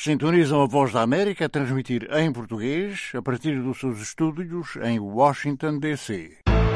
Sintonizam a Voz da América a transmitir em português a partir dos seus estúdios em Washington, D.C.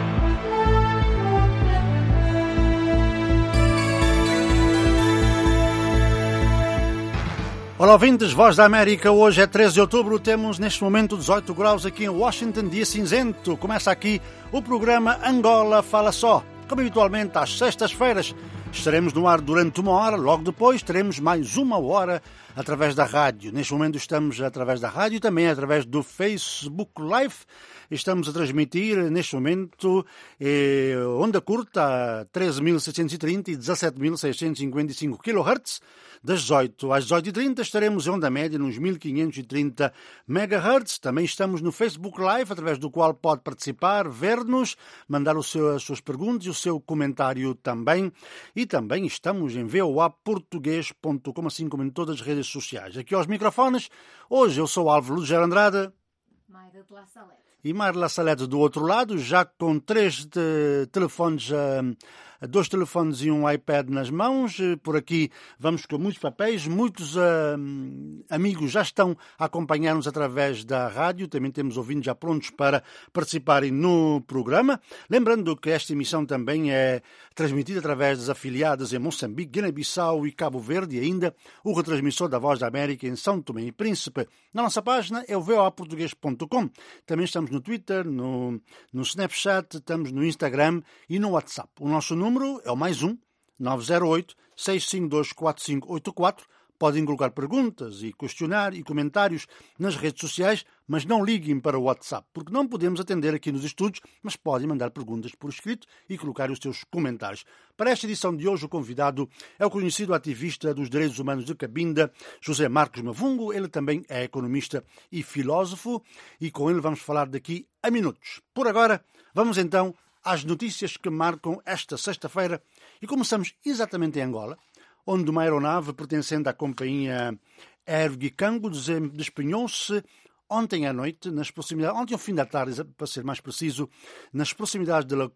Olá, ouvintes, Voz da América. Hoje é 13 de outubro, temos neste momento 18 graus aqui em Washington, dia cinzento. Começa aqui o programa Angola Fala Só. Como habitualmente, às sextas-feiras, estaremos no ar durante uma hora, logo depois teremos mais uma hora através da rádio. Neste momento estamos através da rádio e também através do Facebook Live. Estamos a transmitir neste momento onda curta 13.630 e 17.655 kHz. Das 18 às 18h30 estaremos em onda média nos 1530 MHz. Também estamos no Facebook Live, através do qual pode participar, ver-nos, mandar as suas perguntas e o seu comentário também. E também estamos em voaportugues.com, assim como em todas as redes sociais. Aqui aos microfones, hoje eu sou Álvaro Lugero Andrade. Mayra de La Salete. E Marla Salete do outro lado, já com telefones, dois telefones e um iPad nas mãos. Por aqui vamos com muitos papéis. Muitos amigos já estão a acompanhar-nos através da rádio. Também temos ouvintes já prontos para participarem no programa. Lembrando que esta emissão também é transmitida através das afiliadas em Moçambique, Guiné-Bissau e Cabo Verde. E ainda o retransmissor da Voz da América em São Tomé e Príncipe. Na nossa página é o voaportugues.com. Também estamos no Twitter, no Snapchat, estamos no Instagram e no WhatsApp. O nosso número é o +1 908 652 4584. Podem colocar perguntas e questionar e comentários nas redes sociais, mas não liguem para o WhatsApp, porque não podemos atender aqui nos estúdios, mas podem mandar perguntas por escrito e colocar os seus comentários. Para esta edição de hoje, o convidado é o conhecido ativista dos direitos humanos de Cabinda, José Marcos Mavungo. Ele também é economista e filósofo, e com ele vamos falar daqui a minutos. Por agora, vamos então às notícias que marcam esta sexta-feira, e começamos exatamente em Angola, onde uma aeronave pertencente à companhia Air Gikango despenhou-se ontem à noite, ontem ao fim da tarde, para ser mais preciso, nas proximidades da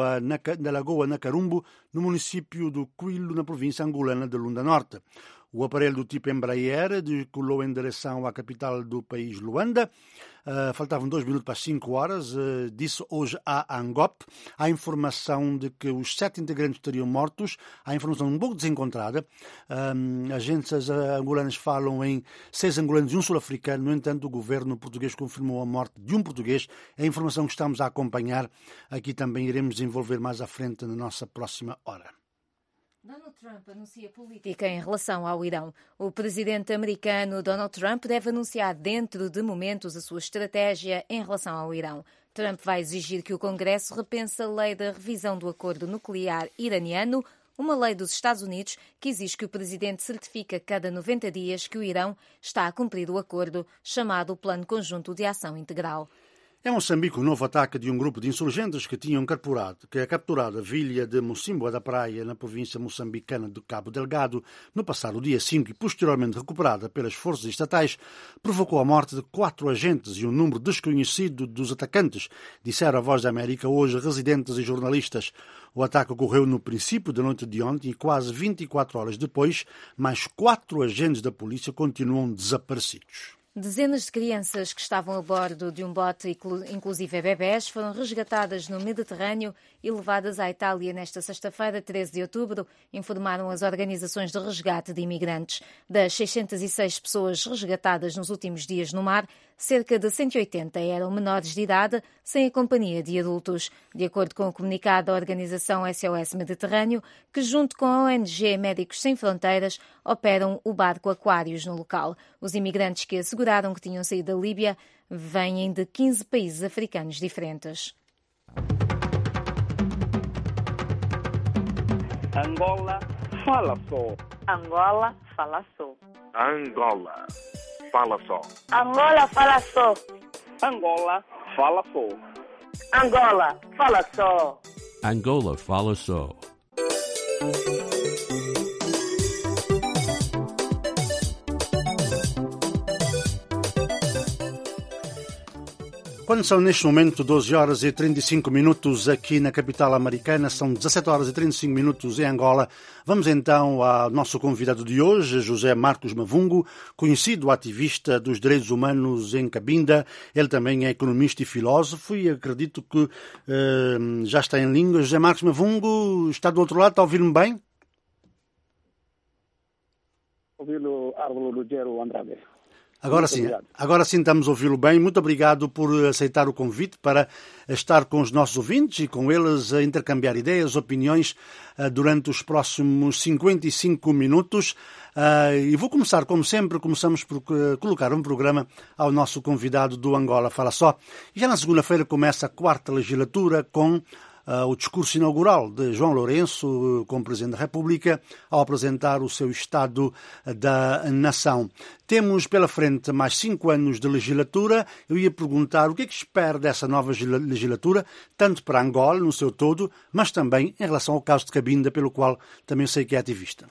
Lagoa Nacarumbo, no município do Quilo, na província angolana de Lunda Norte. O aparelho do tipo Embraer decolou em direção à capital do país, Luanda. Faltavam 2 minutos para as 5 horas, disse hoje a ANGOP. Há informação de que os 7 integrantes estariam mortos. Há informação um pouco desencontrada. Agências angolanas falam em 6 angolanos e um sul-africano. No entanto, o governo português confirmou a morte de um português. É a informação que estamos a acompanhar. Aqui também iremos desenvolver mais à frente na nossa próxima hora. Donald Trump anuncia política em relação ao Irão. O presidente americano Donald Trump deve anunciar dentro de momentos a sua estratégia em relação ao Irão. Trump vai exigir que o Congresso repense a lei da revisão do acordo nuclear iraniano, uma lei dos Estados Unidos que exige que o presidente certifique a cada 90 dias que o Irão está a cumprir o acordo, chamado Plano Conjunto de Ação Integral. Em Moçambique, o novo ataque de um grupo de insurgentes que tinham capturado a vila de Mocimboa da Praia, na província moçambicana de Cabo Delgado, no passado dia 5 e posteriormente recuperada pelas forças estatais, provocou a morte de 4 agentes e um número desconhecido dos atacantes, disseram a Voz da América hoje residentes e jornalistas. O ataque ocorreu no princípio da noite de ontem e quase 24 horas depois, mais 4 agentes da polícia continuam desaparecidos. Dezenas de crianças que estavam a bordo de um bote, inclusive bebés, foram resgatadas no Mediterrâneo e levadas à Itália nesta sexta-feira, 13 de outubro, informaram as organizações de resgate de imigrantes. Das 606 pessoas resgatadas nos últimos dias no mar, cerca de 180 eram menores de idade, sem a companhia de adultos. De acordo com o comunicado da organização SOS Mediterrâneo, que junto com a ONG Médicos Sem Fronteiras operam o barco Aquários no local. Os imigrantes que asseguraram que tinham saído da Líbia vêm de 15 países africanos diferentes. Angola fala só. Angola fala só. Angola fala só. Angola fala só. Angola fala só. Angola fala só. Angola fala só. Quando são neste momento 12 horas e 35 minutos aqui na capital americana, são 17 horas e 35 minutos em Angola. Vamos então ao nosso convidado de hoje, José Marcos Mavungo, conhecido ativista dos direitos humanos em Cabinda. Ele também é economista e filósofo e acredito que já está em língua. José Marcos Mavungo está do outro lado, está a ouvir-me bem? Ouvi-lo, Árvore Lugero Andrade. Agora sim estamos a ouvi-lo bem. Muito obrigado por aceitar o convite para estar com os nossos ouvintes e com eles a intercambiar ideias, opiniões durante os próximos 55 minutos. E vou começar, como sempre, começamos por colocar um programa ao nosso convidado do Angola Fala Só. E já na segunda-feira começa a 4ª legislatura com o discurso inaugural de João Lourenço, como Presidente da República, ao apresentar o seu Estado da Nação. Temos pela frente mais 5 anos de legislatura. Eu ia perguntar o que é que espera dessa nova legislatura, tanto para Angola, no seu todo, mas também em relação ao caso de Cabinda, pelo qual também sei que é ativista.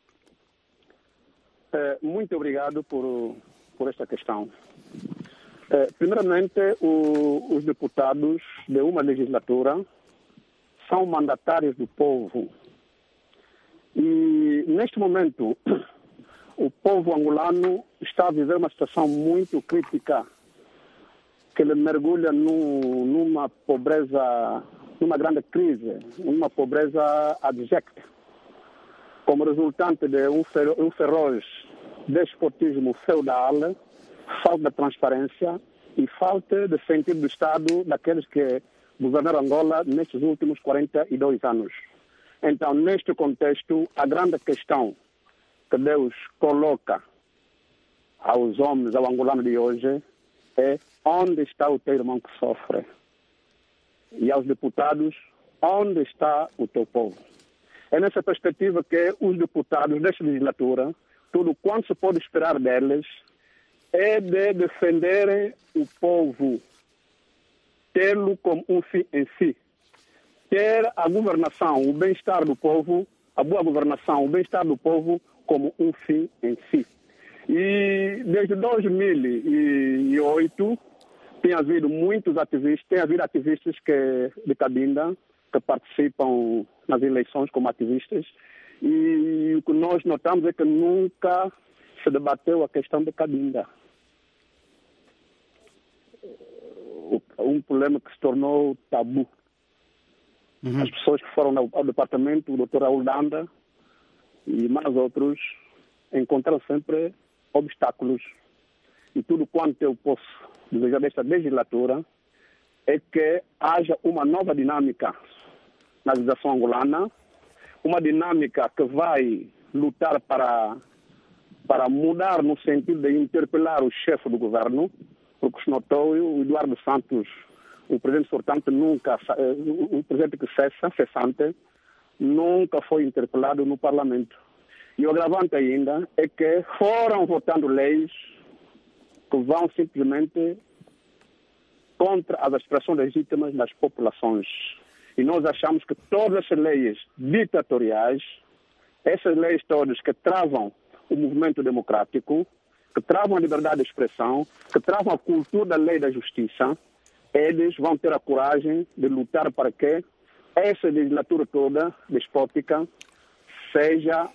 Muito obrigado por esta questão. Primeiramente, os deputados de uma legislatura são mandatários do povo. E, neste momento, o povo angolano está a viver uma situação muito crítica, que ele mergulha numa pobreza, numa grande crise, numa pobreza abjecta, como resultante de um feroz despotismo feudal, falta de transparência e falta de sentido do Estado daqueles que governar Angola nestes últimos 42 anos. Então, neste contexto, a grande questão que Deus coloca aos homens, ao angolano de hoje, é: onde está o teu irmão que sofre? E aos deputados: onde está o teu povo? É nessa perspectiva que os deputados desta legislatura, tudo quanto se pode esperar deles é de defenderem o povo, tê-lo como um fim em si. Ter a governação, o bem-estar do povo, a boa governação, o bem-estar do povo como um fim em si. E desde 2008 tem havido ativistas de Cabinda que participam nas eleições como ativistas, e o que nós notamos é que nunca se debateu a questão de Cabinda. Um problema que se tornou tabu. As pessoas que foram ao departamento, o Dr. Raul Danda e mais outros, encontraram sempre obstáculos. E tudo quanto eu posso desejar desta legislatura é que haja uma nova dinâmica na legislação angolana, uma dinâmica que vai lutar para mudar no sentido de interpelar o chefe do governo, porque se notou, o Eduardo Santos, o presidente sortante, o presidente que cessante, nunca foi interpelado no Parlamento. E o agravante ainda é que foram votando leis que vão simplesmente contra as aspirações legítimas das populações. E nós achamos que todas essas leis ditatoriais, essas leis todas que travam o movimento democrático, que travam a liberdade de expressão, que travam a cultura da lei e da justiça, eles vão ter a coragem de lutar para que essa legislatura toda despótica seja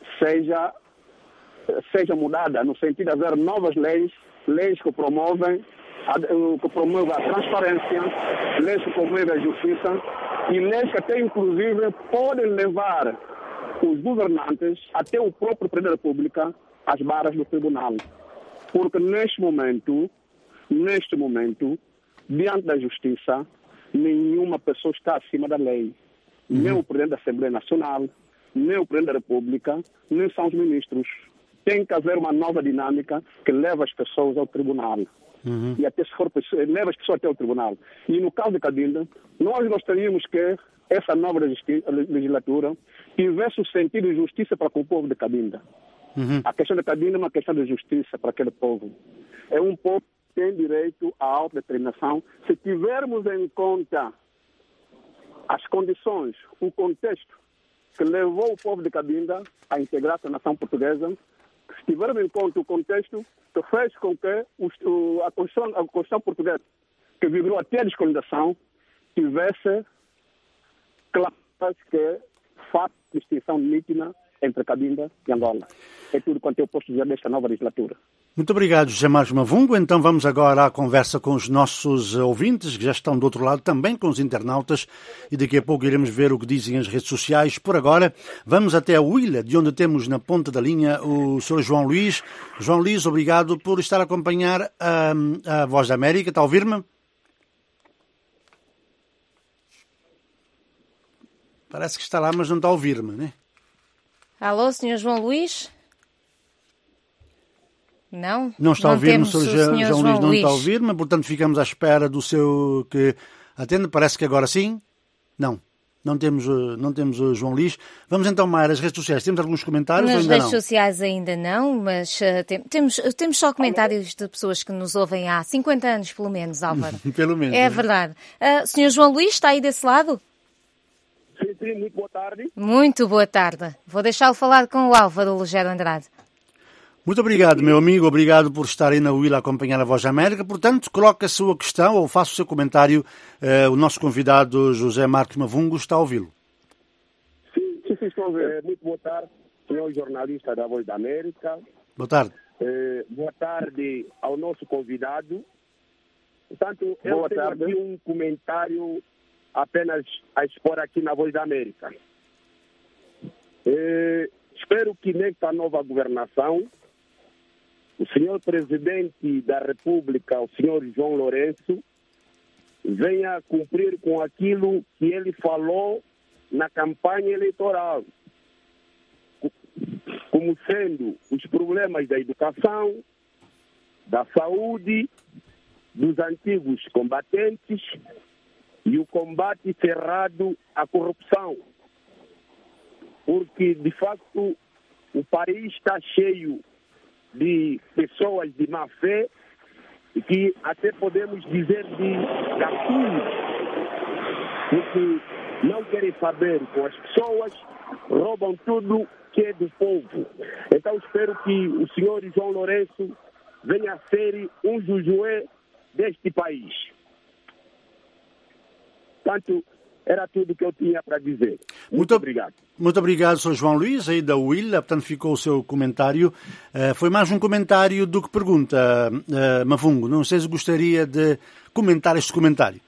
mudada, no sentido de haver novas leis que promovem a transparência, leis que promovem a justiça e leis que até inclusive podem levar os governantes, até o próprio Presidente da República, às barras do tribunal. Porque neste momento, diante da justiça, nenhuma pessoa está acima da lei. Nem o Presidente da Assembleia Nacional, nem o Presidente da República, nem são os ministros. Tem que haver uma nova dinâmica que leva as pessoas ao tribunal. E até se for leva as pessoas até ao tribunal. E no caso de Cabinda, nós gostaríamos que essa nova legislatura tivesse o sentido de justiça para com o povo de Cabinda. A questão de Cabinda é uma questão de justiça para aquele povo. É um povo que tem direito à autodeterminação. Se tivermos em conta as condições, o contexto que levou o povo de Cabinda a integrar-se à nação portuguesa, se tivermos em conta o contexto que fez com que a Constituição portuguesa que vibrou até a descolonização, tivesse claras que fato de distinção nítida entre Cabinda e Angola. É tudo quanto eu posso dizer desta nova legislatura. Muito obrigado, José Marcos Mavungo. Então vamos agora à conversa com os nossos ouvintes, que já estão do outro lado, também com os internautas, e daqui a pouco iremos ver o que dizem as redes sociais. Por agora, vamos até a Huila, de onde temos na ponta da linha o Sr. João Luís. João Luís, obrigado por estar a acompanhar a Voz da América. Está a ouvir-me? Parece que está lá, mas não está a ouvir-me, né? Alô, Sr. João Luís? Não? Não está a ouvir-me, o Sr. Sr. João Luís não está a ouvir-me, portanto ficamos à espera do seu que atende. Parece que agora sim. Não temos o João Luís. Vamos então mais às redes sociais. Temos alguns comentários? Nas ou ainda redes não? sociais ainda não, mas temos só comentários de pessoas que nos ouvem há 50 anos, pelo menos, Álvaro. Pelo menos. É verdade. Sr. João Luís, está aí desse lado? Sim, muito boa tarde. Muito boa tarde. Vou deixá-lo falar com o Álvaro Lugero Andrade. Muito obrigado, meu amigo. Obrigado por estar aí na Huila a acompanhar a Voz da América. Portanto, coloque a sua questão ou faça o seu comentário. O nosso convidado, José Marcos Mavungo, está a ouvi-lo. Sim, estou a ouvir. Muito boa tarde, senhor jornalista da Voz da América. Boa tarde. Boa tarde ao nosso convidado. Portanto, eu tenho aqui um comentário apenas a expor aqui na Voz da América. Espero que nesta nova governação o senhor presidente da República, o senhor João Lourenço, venha cumprir com aquilo que ele falou na campanha eleitoral, como sendo os problemas da educação, da saúde, dos antigos combatentes e o combate cerrado à corrupção. Porque, de facto, o país está cheio de pessoas de má fé e que até podemos dizer de gatunos, porque não querem saber com as pessoas, roubam tudo que é do povo. Então espero que o senhor João Lourenço venha a ser um jujué deste país. Portanto, era tudo que eu tinha para dizer. Muito obrigado. Muito obrigado, Sr. João Luís, aí da Huila. Portanto, ficou o seu comentário. Foi mais um comentário do que pergunta, Mavungo. Não sei se gostaria de comentar este comentário.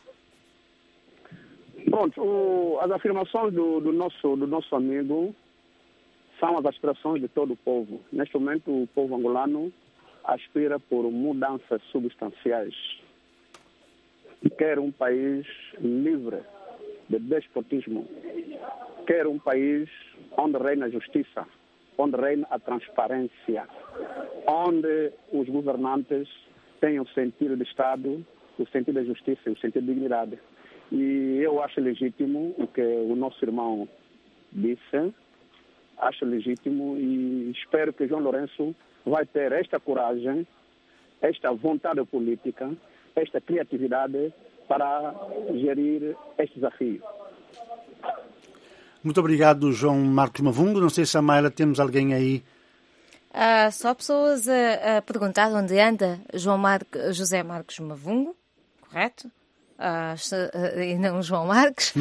Pronto, as afirmações do nosso amigo são as aspirações de todo o povo. Neste momento, o povo angolano aspira por mudanças substanciais. Quer um país livre de despotismo. Quer um país onde reina a justiça, onde reina a transparência, onde os governantes tenham sentido de Estado, o sentido da justiça e o sentido de dignidade. E eu acho legítimo o que o nosso irmão disse, acho legítimo e espero que João Lourenço vai ter esta coragem, esta vontade política, esta criatividade para gerir este desafio. Muito obrigado, João Marcos Mavungo. Não sei se a Mayra temos alguém aí. Só pessoas a perguntar onde anda José Marcos Mavungo, correto? E não João Marcos.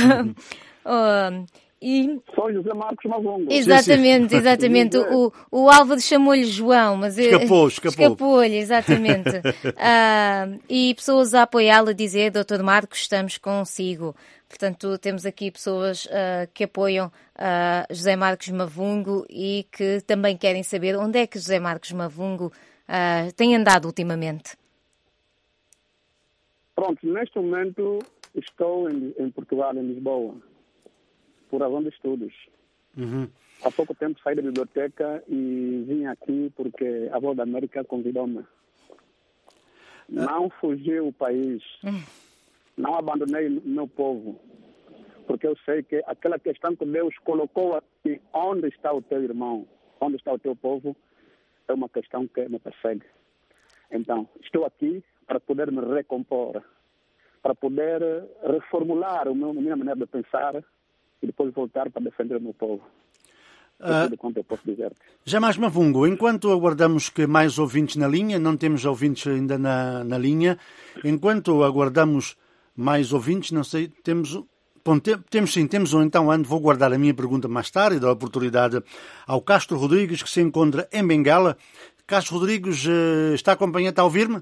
Sou José Marcos Mavungo. Exatamente, sim. Exatamente. O Álvaro chamou-lhe João, mas escapou-lhe, exatamente. E pessoas a apoiá-lo a dizer, Dr. Marcos, estamos consigo. Portanto, temos aqui pessoas que apoiam José Marcos Mavungo e que também querem saber onde é que José Marcos Mavungo tem andado ultimamente. Pronto, neste momento estou em Portugal, em Lisboa, por razão de estudos. Uhum. Há pouco tempo saí da biblioteca e vim aqui porque a Voz da América convidou-me. Não fugi o país, não abandonei o meu povo, porque eu sei que aquela questão que Deus colocou aqui, onde está o teu irmão, onde está o teu povo, é uma questão que me persegue. Então, estou aqui para poder me recompor, para poder reformular a minha maneira de pensar e depois voltar para defender o meu povo. É tudo quanto eu posso dizer. Jamais Mavungo, enquanto aguardamos que mais ouvintes na linha, não temos ouvintes ainda na linha, enquanto aguardamos mais ouvintes, não sei, temos... Bom, temos sim, temos um, então, vou guardar a minha pergunta mais tarde e dar a oportunidade ao Castro Rodrigues, que se encontra em Bengala. Castro Rodrigues, está acompanhado, está a ouvir-me?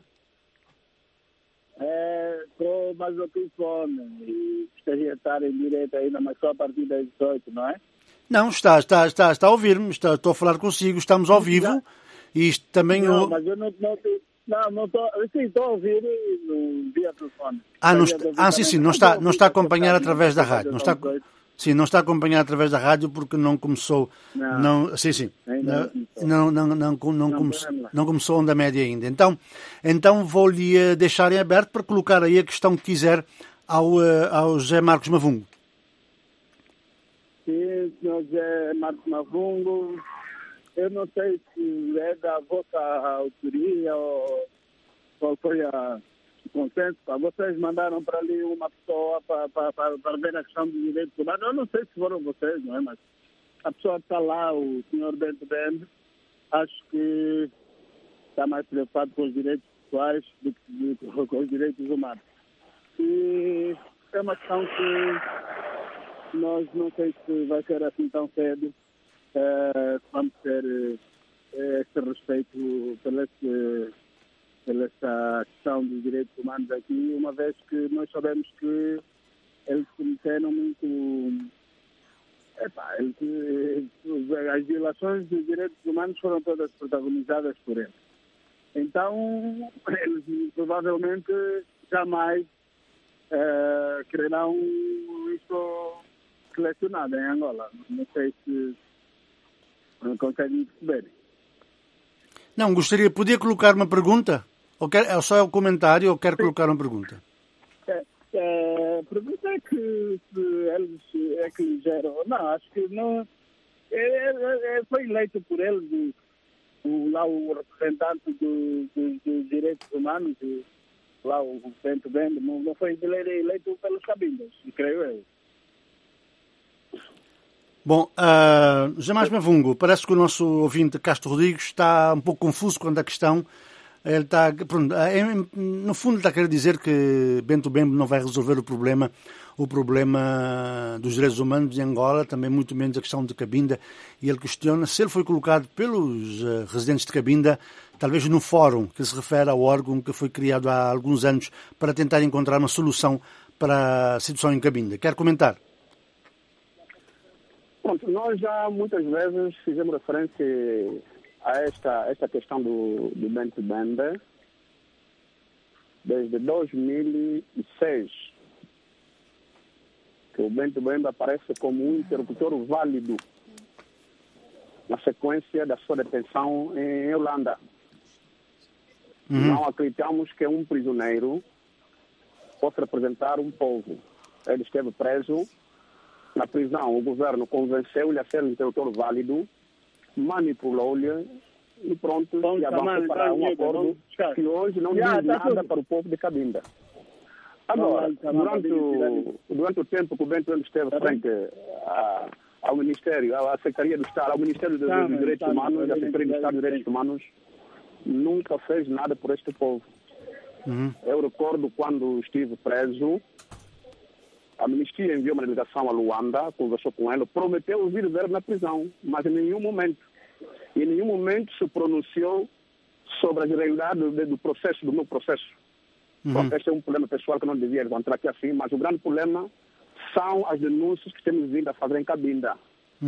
Estou mais ao telefone e gostaria de estar em direto ainda, mas só a partir das 18, não é? Não, está a ouvir-me, estou a falar consigo, estamos ao vivo e isto também... Não, mas eu não estou... Sim, estou a ouvir via telefone. Sim, não está a acompanhar através da rádio. Não está a acompanhar através da rádio porque não começou... Não começou a onda média ainda. Então vou-lhe deixar em aberto para colocar aí a questão que quiser ao José Marcos Mavungo. Sim, senhor José Marcos Mavungo, eu não sei se é da vossa autoria ou qual foi o consenso. Vocês mandaram para ali uma pessoa para ver a questão dos direitos humanos. Eu não sei se foram vocês, não é? Mas a pessoa que está lá, o senhor Bento Bembe, acho que está mais preocupado com os direitos pessoais do que com os direitos humanos. E é uma questão que nós não sei se vai ser assim tão cedo. Vamos ter esse respeito pela essa questão dos direitos humanos aqui, uma vez que nós sabemos que eles cometeram muito... as violações dos direitos humanos foram todas protagonizadas por eles. Então, eles provavelmente jamais quererão isso selecionado em Angola. Não sei se conseguem perceber. Não, podia colocar uma pergunta? Ou só é o comentário ou quer colocar uma pergunta? A pergunta é que se eles é que geram... Não, acho que não... foi eleito por eles lá o representante dos direitos humanos, lá o Bento Bembe, não foi eleito pelos cabindas, creio eu. Bom, Jamás Mavungo, parece que o nosso ouvinte Castro Rodrigues está um pouco confuso quanto à questão. Ele está, no fundo, está a querer dizer que Bento Bembe não vai resolver o problema dos direitos humanos em Angola, também muito menos a questão de Cabinda, e ele questiona se ele foi colocado pelos residentes de Cabinda, talvez no fórum que se refere ao órgão que foi criado há alguns anos para tentar encontrar uma solução para a situação em Cabinda. Quer comentar? Pronto, nós já muitas vezes fizemos referência a esta questão do Bento Bembe desde 2006, que o Bento Bembe aparece como um interlocutor válido na sequência da sua detenção em Holanda. Não acreditamos que um prisioneiro possa representar um povo. Ele esteve preso na prisão, o governo convenceu-lhe a ser um interlocutor válido, manipulou-lhe e pronto, e avançou para um acordo que hoje não diz nada para o povo de Cabinda. Agora, durante o tempo que o Bento esteve frente ao Ministério, à Secretaria do Estado, ao Ministério dos Direitos Humanos, à Secretaria do Estado dos Direitos Humanos, nunca fez nada por este povo. Eu recordo quando estive preso, a Amnistia enviou uma delegação a Luanda, conversou com ele, prometeu vir ver na prisão, mas em nenhum momento se pronunciou sobre as realidades do meu processo. Este é um problema pessoal que não devia levantar aqui assim, mas o grande problema são as denúncias que temos vindo a fazer em Cabinda.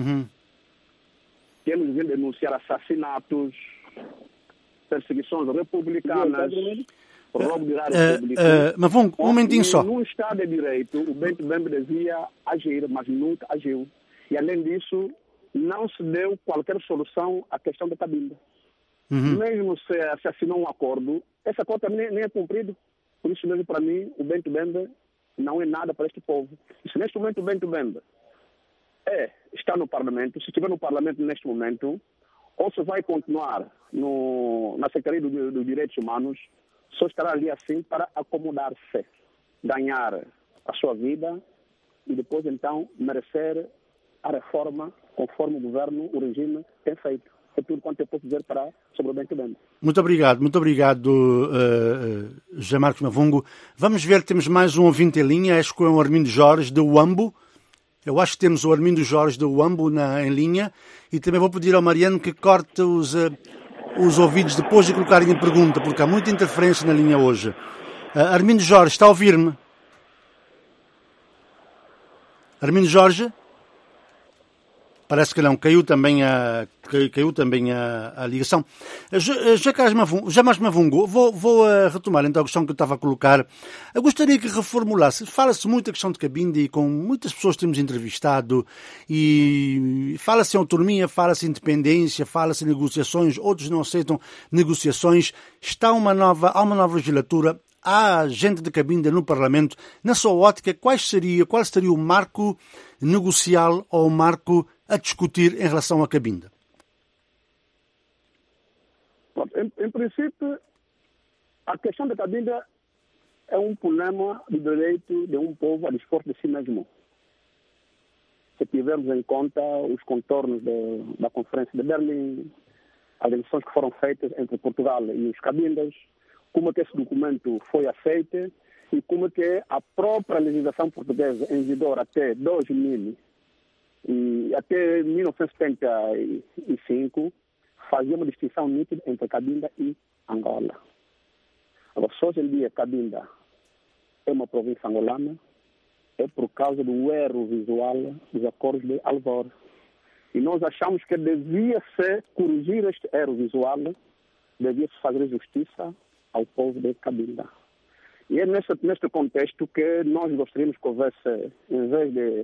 Temos vindo a denunciar assassinatos, perseguições republicanas, roubo de área pública. Mas um momentinho só. Num Estado de Direito, o Bento Bembe devia agir, mas nunca agiu. E, além disso, não se deu qualquer solução à questão da Cabinda. Mesmo se assinou um acordo, esse acordo nem é cumprido. Por isso mesmo, para mim, o Bento Bembe não é nada para este povo. E se neste momento o Bento Bembe está no Parlamento, se estiver no Parlamento neste momento, ou se vai continuar na Secretaria dos Direitos Humanos, só estará ali assim para acomodar-se, ganhar a sua vida e depois então merecer a reforma conforme o governo, o regime tem feito. É tudo quanto eu posso dizer sobre o Bem Quibembe. Muito obrigado, José Marcos Mavungo. Vamos ver, temos mais um ouvinte em linha, acho que é o Armindo Jorge, de Uambo. Eu acho que temos o Armindo Jorge, de Uambo, em linha. E também vou pedir ao Mariano que corte os ouvidos depois de colocarem a pergunta, porque há muita interferência na linha hoje. Armindo Jorge, está a ouvir-me? Armindo Jorge? Parece que não, caiu também a ligação. Já mais Mavungo, vou retomar então a questão que eu estava a colocar. Eu gostaria que reformulasse. Fala-se muito a questão de Cabinda e com muitas pessoas que temos entrevistado e fala-se em autonomia, fala-se em independência, fala-se em negociações, outros não aceitam negociações. Há uma nova legislatura. Há gente de Cabinda no Parlamento. Na sua ótica, qual seria o marco negocial ou o marco a discutir em relação à Cabinda? Em princípio, a questão da Cabinda é um problema de direito de um povo a dispor de si mesmo. Se tivermos em conta os contornos da Conferência de Berlim, as eleições que foram feitas entre Portugal e os Cabindas, como é que esse documento foi aceito e como é que a própria legislação portuguesa em vigor até 2000 e até 1975 fazia uma distinção nítida entre Cabinda e Angola. Agora, só hoje em dia Cabinda é uma província angolana, é por causa do erro visual dos acordos de Alvor. E nós achamos que devia-se corrigir este erro visual, devia-se fazer justiça ao povo de Cabinda. E é neste contexto que nós gostaríamos que houvesse, em vez de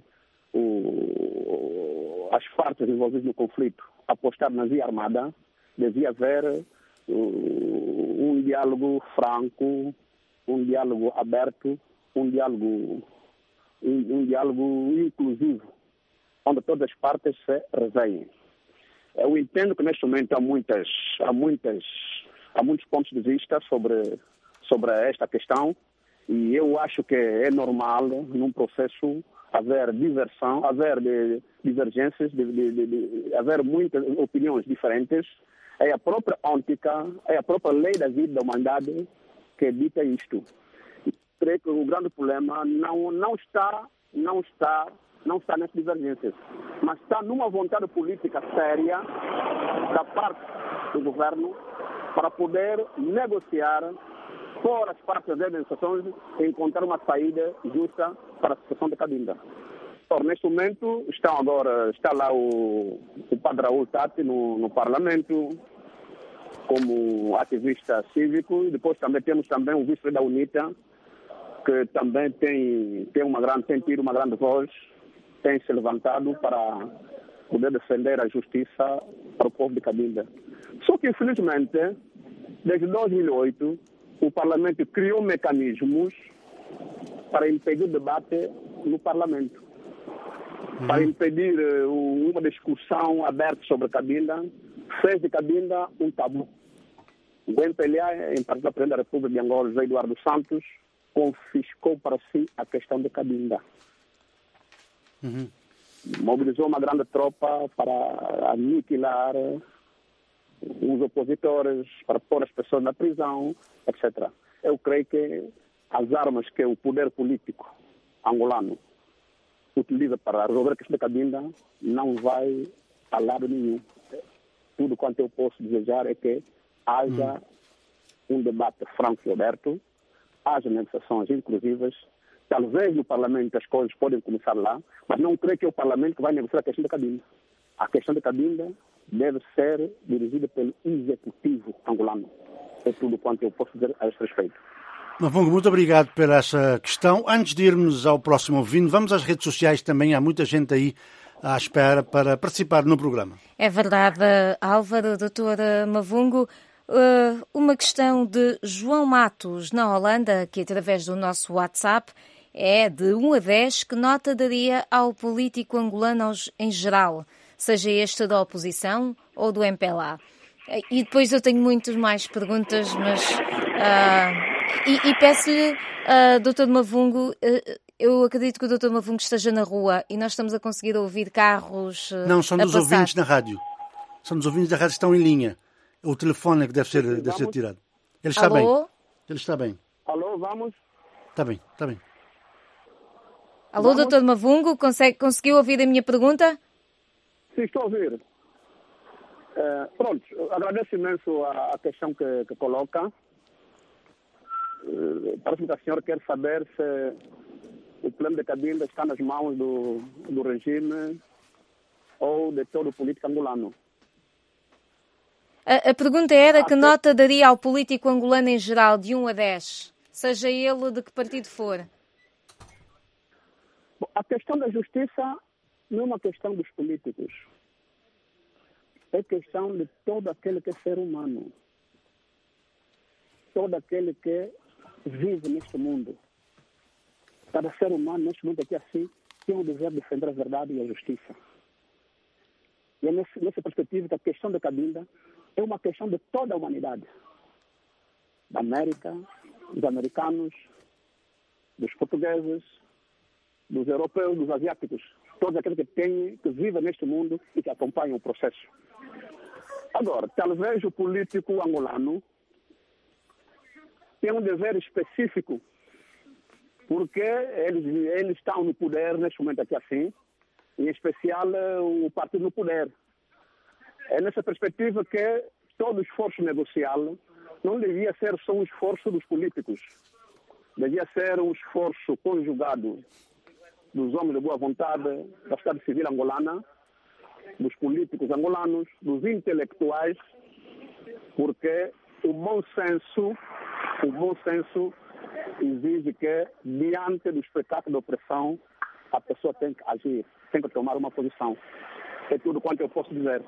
as partes envolvidas no conflito apostar na via armada, devia haver um diálogo franco, um diálogo aberto, um diálogo inclusivo, onde todas as partes se reveem. Eu entendo que neste momento há muitos pontos de vista sobre esta questão e eu acho que é normal num processo haver diversão, haver divergências, haver muitas opiniões diferentes. É a própria ótica, é a própria lei da vida da humanidade que dita isto. E creio que o grande problema não está nessas divergências, mas está numa vontade política séria da parte do governo para poder negociar por as partes das organizações e encontrar uma saída justa para a situação de Cabinda. Neste momento está lá o padre Raul Tati no Parlamento como ativista cívico e depois também temos o vice da UNITA que também tem tido uma grande voz, tem se levantado para poder defender a justiça para o povo de Cabinda. Só que, infelizmente, desde 2008, o Parlamento criou mecanismos para impedir o debate no Parlamento, para impedir uma discussão aberta sobre Cabinda, fez de Cabinda um tabu. O MPLA, em particular o Presidente da República de Angola, José Eduardo Santos, confiscou para si a questão de Cabinda. Mobilizou uma grande tropa para aniquilar os opositores, para pôr as pessoas na prisão, etc. Eu creio que as armas que o poder político angolano utiliza para resolver a questão da Cabinda não vai a lado nenhum. Tudo quanto eu posso desejar é que haja um debate franco e aberto, haja negociações inclusivas. Talvez no Parlamento as coisas podem começar lá, mas não creio que é o Parlamento que vai negociar a questão da Cabinda. A questão da Cabinda deve ser dirigida pelo Executivo angolano. É tudo quanto eu posso dizer a esse respeito. Mavungo, muito obrigado pela essa questão. Antes de irmos ao próximo ouvinte, vamos às redes sociais também. Há muita gente aí à espera para participar no programa. É verdade, Álvaro, doutora Mavungo. Uma questão de João Matos, na Holanda, que através do nosso WhatsApp é de 1 a 10, que nota daria ao político angolano em geral, seja este da oposição ou do MPLA? E depois eu tenho muitas mais perguntas, mas... E peço-lhe, doutor Mavungo, eu acredito que o Dr. Mavungo esteja na rua e nós estamos a conseguir ouvir carros Não, são dos passar. ouvintes na rádio. São dos ouvintes da rádio que estão em linha. O telefone é que deve ser tirado. Ele está Alô? bem. Ele está bem. Alô, vamos? Está bem, está bem. Alô, Dr. Mavungo, conseguiu ouvir a minha pergunta? Sim, estou a ouvir. Pronto, agradeço imenso a questão que coloca. Parece-me que a senhora quer saber se o plano de Cabinda está nas mãos do regime ou de todo o político angolano. A pergunta era que nota daria ao político angolano em geral, de 1 a 10, seja ele de que partido for? Bom, a questão da justiça não é uma questão dos políticos. É questão de todo aquele que é ser humano. Todo aquele que vive neste mundo. Cada ser humano neste mundo aqui assim tem o dever de defender a verdade e a justiça. E é nessa perspectiva que a questão da Cabinda é uma questão de toda a humanidade. Da América, dos americanos, dos portugueses, dos europeus, dos asiáticos. Todos aqueles que vivem neste mundo e que acompanham o processo. Agora, talvez o político angolano tenha um dever específico, porque eles estão no poder neste momento aqui assim, em especial o partido no poder. É nessa perspectiva que todo esforço negocial não devia ser só um esforço dos políticos. Devia ser um esforço conjugado dos homens de boa vontade, da sociedade civil angolana, dos políticos angolanos, dos intelectuais, porque o bom senso exige que, diante do espetáculo da opressão, a pessoa tem que agir, tem que tomar uma posição. É tudo quanto eu posso dizer.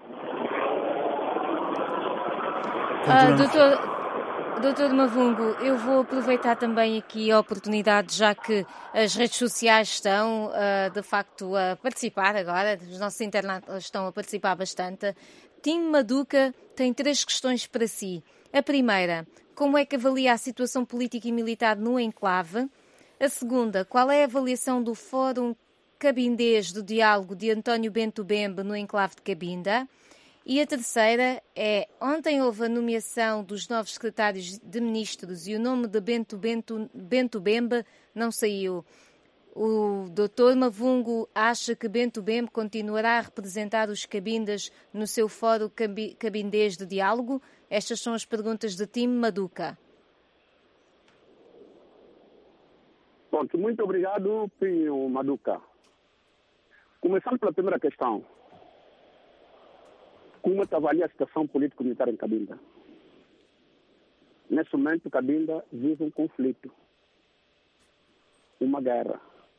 Doutor Mavungo, eu vou aproveitar também aqui a oportunidade, já que as redes sociais estão, de facto, a participar agora, os nossos internautas estão a participar bastante. Tim Maduca tem 3 questões para si. A primeira, como é que avalia a situação política e militar no enclave? A segunda, qual é a avaliação do Fórum Cabindês do Diálogo de António Bento Bembe no enclave de Cabinda? E a terceira é, ontem houve a nomeação dos novos secretários de ministros e o nome de Bento Bembe não saiu. O Dr. Mavungo acha que Bento Bembe continuará a representar os cabindas no seu fórum cabindês de diálogo? Estas são as perguntas de Tim Maduca. Pronto, muito obrigado, Pinho Maduca. Começando pela primeira questão. Como é que avalia a situação político-militar em Cabinda? Nesse momento, Cabinda vive um conflito, uma guerra.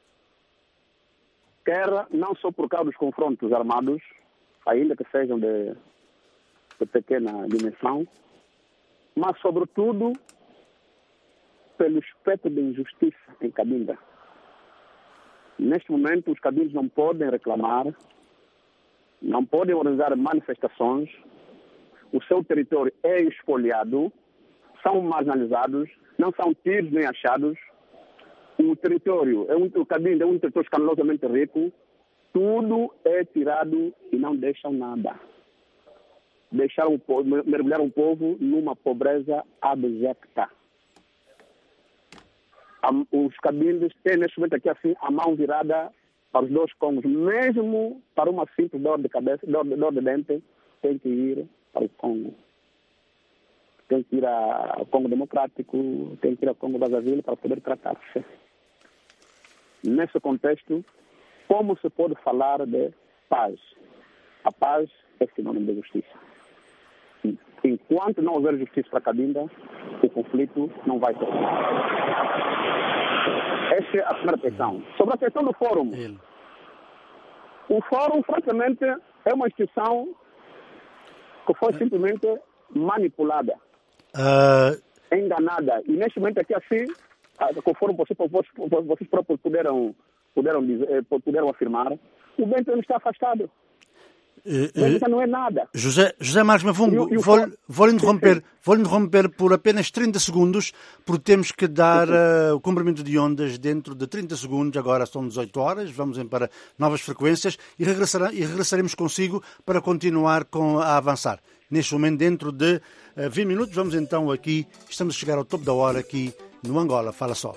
Guerra não só por causa dos confrontos armados, ainda que sejam de pequena dimensão, mas, sobretudo, pelo aspecto de injustiça em Cabinda. Neste momento, os cabindos não podem reclamar, não podem organizar manifestações, o seu território é expoliado, são marginalizados, não são tiros nem achados. O território, o Cabinda é um território escandalosamente rico, tudo é tirado e não deixam nada. Mergulhar um povo numa pobreza abjecta. Os cabindos têm neste momento aqui assim a mão virada para os 2 Congos, mesmo para uma simples dor de cabeça, dor de dente, tem que ir para o Congo. Tem que ir ao Congo Democrático, tem que ir ao Congo Brazzaville para poder tratar-se. Nesse contexto, como se pode falar de paz? A paz é sinônimo de justiça. Enquanto não houver justiça para Cabinda, o conflito não vai terminar. Essa é a primeira questão. Sobre a questão do fórum. O fórum, francamente, é uma instituição que foi simplesmente manipulada, enganada. E neste momento aqui assim, conforme vocês próprios puderam afirmar, o Bento está afastado. Bélgica não é nada. José Marcos Mavungo, vou-lhe interromper por apenas 30 segundos, porque temos que dar o comprimento de ondas dentro de 30 segundos. Agora são 18 horas, vamos para novas frequências e regressaremos consigo para continuar a avançar. Neste momento, dentro de 20 minutos, vamos então aqui, estamos a chegar ao topo da hora aqui no Angola Fala Só.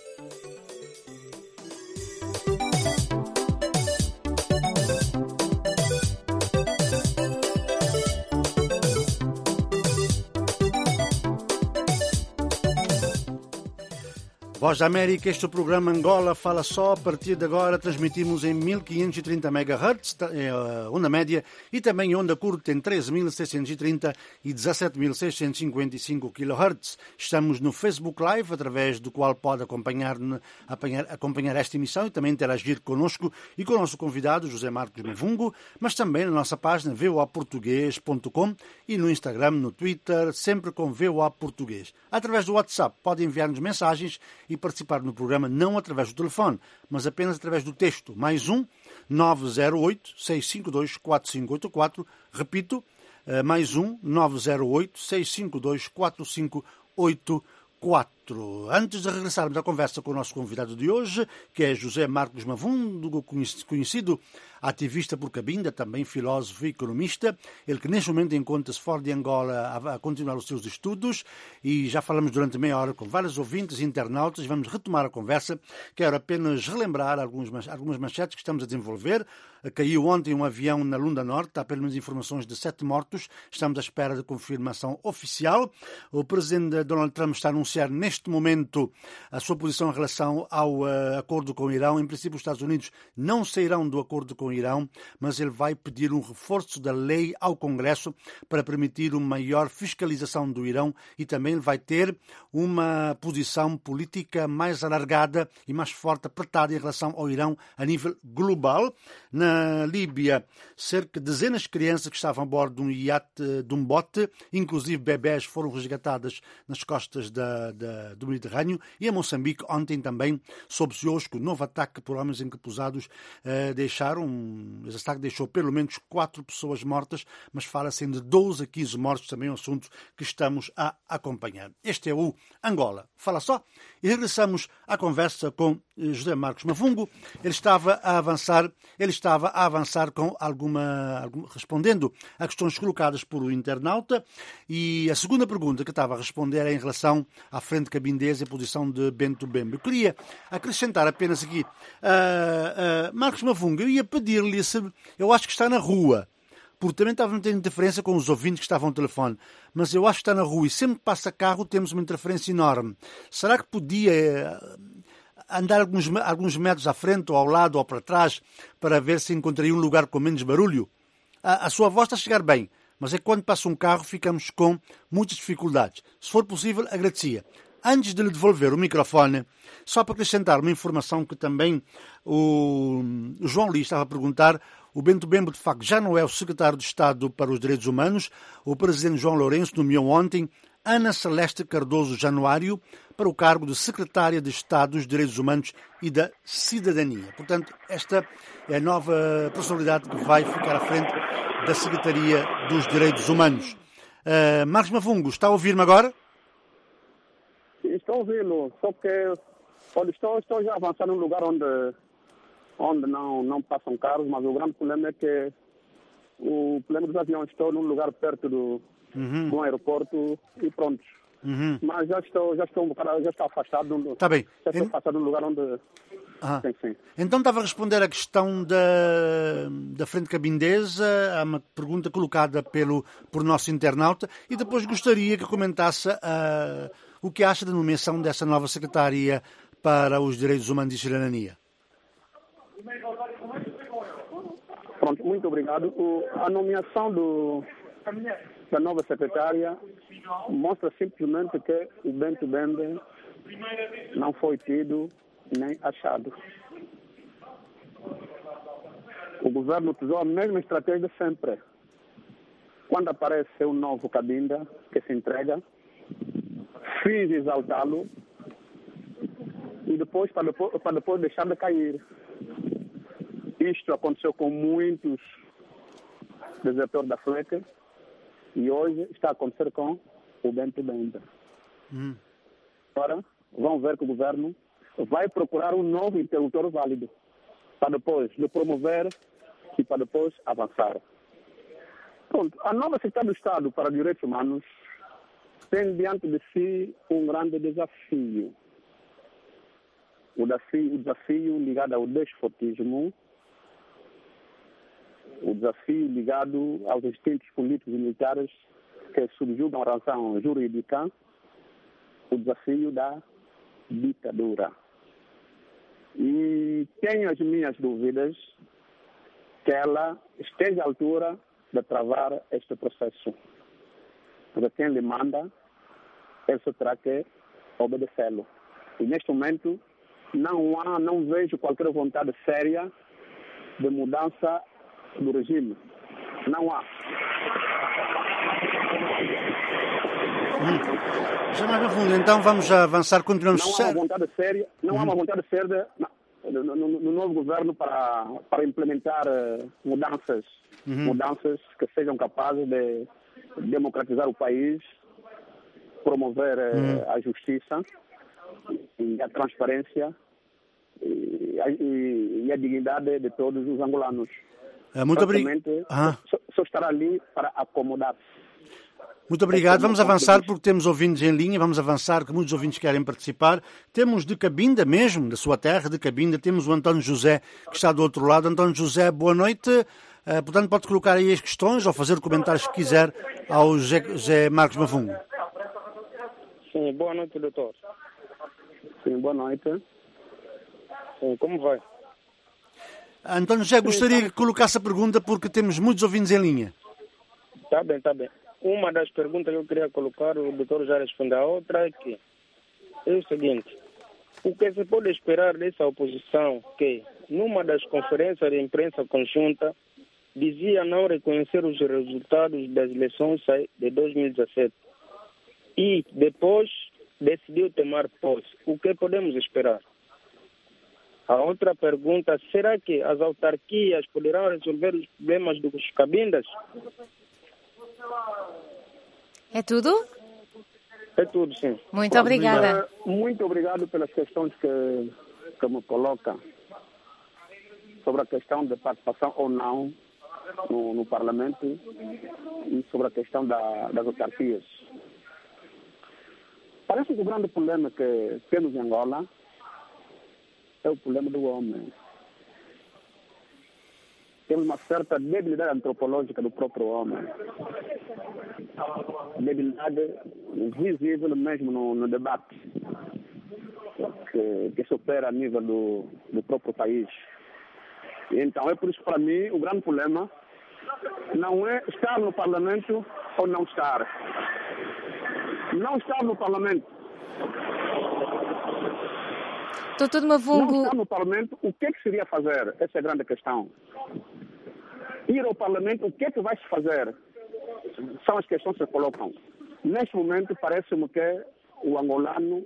Voz da América, este é o programa Angola Fala Só. A partir de agora transmitimos em 1530 MHz, onda média, e também onda curta em 13.630 e 17.655 kHz. Estamos no Facebook Live, através do qual pode acompanhar esta emissão e também interagir connosco e com o nosso convidado, José Marcos Mavungo, mas também na nossa página voaportugues.com e no Instagram, no Twitter, sempre com VOA Português. Através do WhatsApp pode enviar-nos mensagens e participar no programa não através do telefone, mas apenas através do texto. Mais 908-652-4584. Repito, mais 908-652-4584. Antes de regressarmos à conversa com o nosso convidado de hoje, que é José Marcos Mavungo, conhecido ativista por Cabinda, também filósofo e economista, ele que neste momento encontra-se fora de Angola a continuar os seus estudos, e já falamos durante meia hora com vários ouvintes e internautas. Vamos retomar a conversa. Quero apenas relembrar algumas manchetes que estamos a desenvolver. Caiu ontem um avião na Lunda Norte, há pelo menos informações de 7 mortos, estamos à espera de confirmação oficial. O presidente Donald Trump está a anunciar neste momento a sua posição em relação ao acordo com o Irão. Em princípio, os Estados Unidos não sairão do acordo com o Irão, mas ele vai pedir um reforço da lei ao Congresso para permitir uma maior fiscalização do Irão, e também ele vai ter uma posição política mais alargada e mais forte, apertada em relação ao Irão a nível global. Na Líbia, cerca de dezenas de crianças que estavam a bordo de um iate, de um bote, inclusive bebés, foram resgatadas nas costas do Mediterrâneo. E em Moçambique, ontem também, soube-se hoje que o novo ataque por homens encapuzados esse ataque deixou pelo menos 4 pessoas mortas, mas fala-se de 12 a 15 mortos, também é um assunto que estamos a acompanhar. Este é o Angola Fala Só, e regressamos à conversa com José Marcos Mavungo. Ele estava a avançar com respondendo a questões colocadas por o internauta, e a segunda pergunta que estava a responder é em relação à Frente Cabindesa e a posição de Bento Bembe. Eu queria acrescentar apenas aqui, Marcos Mavungo, eu ia pedir-lhe se, eu acho que está na rua, porque também estava a ter interferência com os ouvintes que estavam ao telefone, mas eu acho que está na rua e sempre que passa carro temos uma interferência enorme. Será que podia andar alguns metros à frente ou ao lado ou para trás para ver se encontraria um lugar com menos barulho? A sua voz está a chegar bem, mas é que quando passa um carro ficamos com muitas dificuldades. Se for possível, agradecia. Antes de lhe devolver o microfone, só para acrescentar uma informação que também o João Lee estava a perguntar, o Bento Bembe, de facto, já não é o secretário de Estado para os Direitos Humanos. O presidente João Lourenço nomeou ontem Ana Celeste Cardoso Januário para o cargo de secretária de Estado dos Direitos Humanos e da Cidadania. Portanto, esta é a nova personalidade que vai ficar à frente da Secretaria dos Direitos Humanos. Marcos Mavungo, está a ouvir-me agora? Estou a ouvi-lo, só que estou já a avançar num lugar onde não passam carros, mas o grande problema é que o problema dos aviões, estou num lugar perto do aeroporto e pronto. Mas já estou afastado. Está bem. Já estou afastado de um lugar onde... Sim. Então estava a responder a questão da Frente Cabindesa, a uma pergunta colocada por nosso internauta, e depois gostaria que comentasse o que acha da nomeação dessa nova secretária para os Direitos Humanos e Cidadania. Pronto, muito obrigado. A nomeação da nova secretária mostra simplesmente que o Bento Bembe não foi tido nem achado. O governo usou a mesma estratégia sempre. Quando aparece um novo Cabinda que se entrega, finge exaltá-lo e depois para depois deixar de cair. Isto aconteceu com muitos desertor da FLEC, e hoje está a acontecer com o Bento Benda. Agora, vão ver que o governo vai procurar um novo interlocutor válido, para depois lhe promover e para depois avançar. Pronto, a nova Secretaria do Estado para os Direitos Humanos tem diante de si um grande desafio. O desafio ligado ao despotismo, o desafio ligado aos instintos políticos e militares que subjugam a razão jurídica, o desafio da ditadura. E tenho as minhas dúvidas que ela esteja à altura de travar este processo. Porque quem lhe manda, ele só terá que obedecê-lo. E neste momento, não vejo qualquer vontade séria de mudança do regime. Não há. Já mais no fundo, então vamos avançar, continuamos... Não há uma vontade séria, não há uma vontade séria no novo governo para implementar mudanças que sejam capazes de democratizar o país, promover a justiça e a transparência e a dignidade de todos os angolanos. Muito obrigado. Só estará ali para acomodar-se. Muito obrigado. Vamos avançar porque temos ouvintes em linha. Vamos avançar, que muitos ouvintes querem participar. Temos de Cabinda mesmo, da sua terra, de Cabinda, temos o António José, que está do outro lado. António José, boa noite. Portanto, pode colocar aí as questões ou fazer comentários que quiser ao José Marcos Mavungo. Sim, boa noite, doutor. Sim, boa noite. Sim, como vai? António José, gostaria que colocasse a pergunta porque temos muitos ouvintes em linha. Tá bem, tá bem. Uma das perguntas que eu queria colocar, o doutor já respondeu. A outra é que é o seguinte: o que se pode esperar dessa oposição que, numa das conferências de imprensa conjunta, dizia não reconhecer os resultados das eleições de 2017 e depois decidiu tomar posse? O que podemos esperar? A outra pergunta: será que as autarquias poderão resolver os problemas dos cabindas? É tudo? É tudo, sim. Muito obrigada. Muito obrigado pelas questões que me coloca sobre a questão de participação ou não no Parlamento e sobre a questão das autarquias. Parece que o grande problema que temos em Angola é o problema do homem. Temos uma certa debilidade antropológica do próprio homem. Debilidade visível mesmo no debate que se opera a nível do próprio país. E então, é por isso que, para mim, o grande problema não é estar no Parlamento ou não estar. Não estar no Parlamento. Doutor Mavungo... Não estar no Parlamento, o que seria fazer? Essa é a grande questão. Ir ao Parlamento, o que vai se fazer? São as questões que se colocam. Neste momento, parece-me que o angolano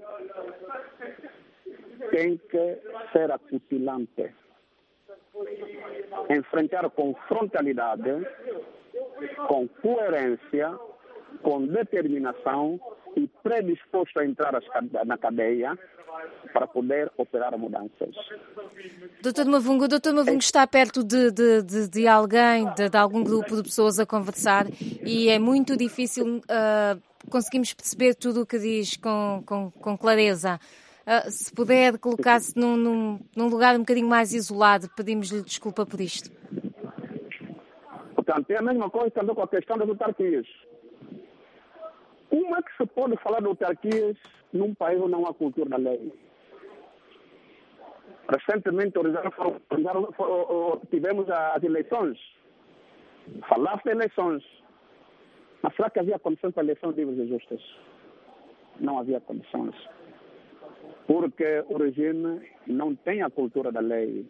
tem que ser acutilante. Enfrentar com frontalidade, com coerência, com determinação e predisposto a entrar na cadeia para poder operar mudanças. Doutor Mavungo está perto de alguém, de algum grupo de pessoas a conversar e é muito difícil conseguirmos perceber tudo o que diz com clareza. Se puder colocar-se num lugar um bocadinho mais isolado, pedimos-lhe desculpa por isto. Portanto, é a mesma coisa também com a questão das autarquias. Como é que se pode falar de autarquias num país onde não há cultura da lei? Recentemente, tivemos as eleições. Falaste de eleições. Mas será que havia condições para eleições livres e justas? Não havia condições. Porque o regime não tem a cultura da lei.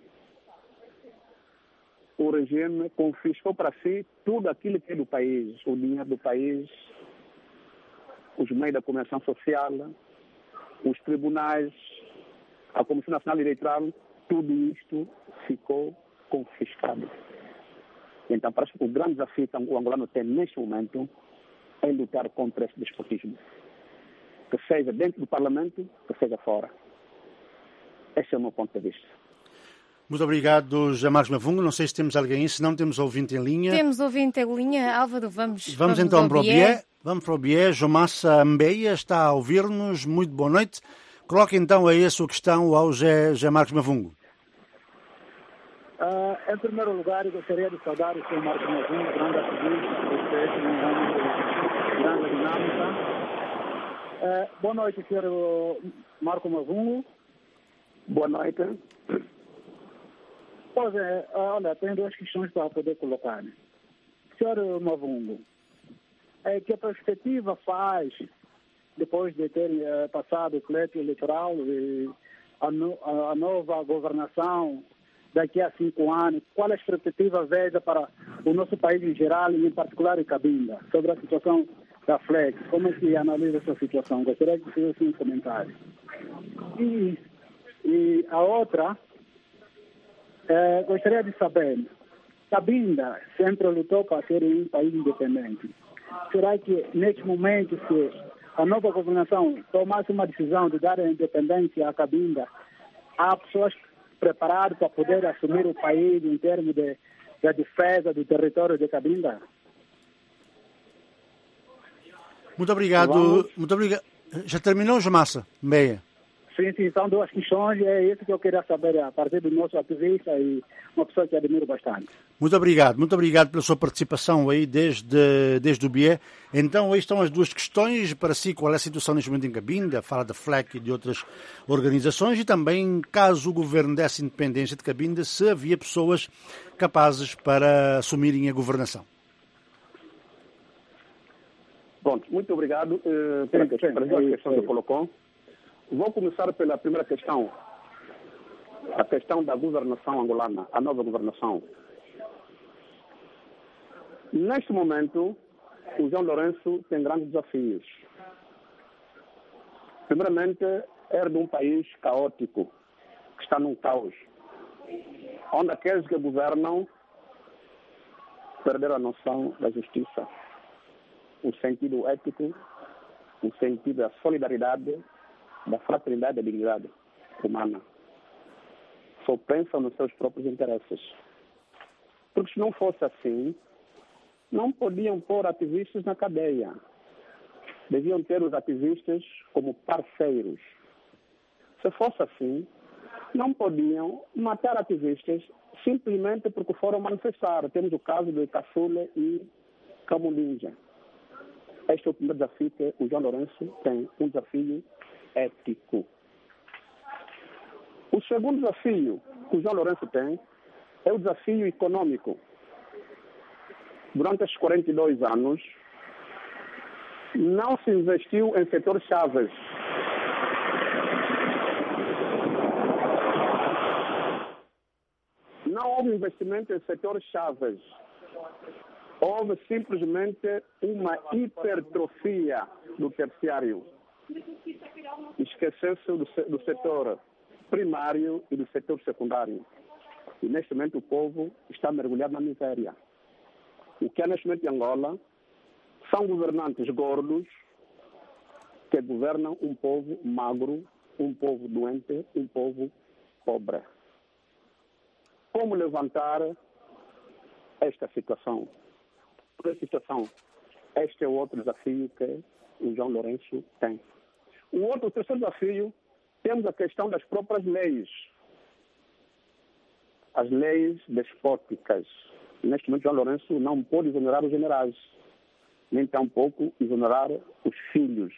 O regime confiscou para si tudo aquilo que é do país. O dinheiro do país, os meios da comunicação social, os tribunais, a Comissão Nacional Eleitoral, tudo isto ficou confiscado. Então, parece que o grande desafio que o angolano tem neste momento é lutar contra esse despotismo. Que seja dentro do Parlamento, que seja fora. Esse é o meu ponto de vista. Muito obrigado, José Marcos Mavungo. Não sei se temos alguém, se não temos ouvinte em linha. Temos ouvinte em linha. Álvaro, vamos então para o Bié. Vamos para o Bié. Jomassa Mbeia está a ouvir-nos. Muito boa noite. Coloque então aí a sua questão ao José Marcos Mavungo. Em primeiro lugar, eu gostaria de saudar o Sr. Marcos Mavungo, grande ativista, processo no ramo de grande dinâmica. Boa noite, Sr. Marcos Mavungo. Boa noite. Pois é, olha, tenho duas questões para poder colocar. Sr. Mavungo, que perspectiva faz, depois de ter passado o pleito eleitoral e a nova governação daqui a 5 anos, qual a expectativa veja para o nosso país em geral e em particular em Cabinda, sobre a situação da Flex? Como é que analisa essa situação? Gostaria de fazer um comentário. E a outra, gostaria de saber, Cabinda sempre lutou para ser um país independente. Será que neste momento, se a nova governação tomasse uma decisão de dar a independência à Cabinda, há pessoas preparadas para poder assumir o país em termos da defesa do território de Cabinda? Muito obrigado. Muito obrigado. Já terminou, Jomassa Mbeia? Sim, são duas questões, é isso que eu queria saber a partir do nosso ativista e uma pessoa que admiro bastante. Muito obrigado pela sua participação aí desde o BIE. Então, aí estão as duas questões para si, qual é a situação neste momento em Cabinda, fala da FLEC e de outras organizações, e também, caso o governo desse independência de Cabinda, se havia pessoas capazes para assumirem a governação. Bom, muito obrigado pela questão que colocou. Vou começar pela primeira questão, a questão da governação angolana, a nova governação. Neste momento, o João Lourenço tem grandes desafios. Primeiramente, é de um país caótico, que está num caos, onde aqueles que governam perderam a noção da justiça, o sentido ético, o sentido da solidariedade, da fraternidade e da dignidade humana. Só pensam nos seus próprios interesses. Porque se não fosse assim, não podiam pôr ativistas na cadeia. Deviam ter os ativistas como parceiros. Se fosse assim, não podiam matar ativistas simplesmente porque foram manifestar. Temos o caso de Caçula e Camundinja. Este é o primeiro desafio que o João Lourenço tem, um desafio ético. O segundo desafio que o João Lourenço tem é o desafio econômico. Durante estes 42 anos, não se investiu em setores chaves. Não houve investimento em setores chaves. Houve simplesmente uma hipertrofia do terciário. Esqueceu-se do setor primário e do setor secundário. E neste momento o povo está mergulhado na miséria. O que há neste momento em Angola são governantes gordos que governam um povo magro, um povo doente, um povo pobre. Como levantar esta situação? Este é o outro desafio que o João Lourenço tem. O terceiro desafio, temos a questão das próprias leis. As leis despóticas. Neste momento, João Lourenço não pode exonerar os generais, nem tampouco exonerar os filhos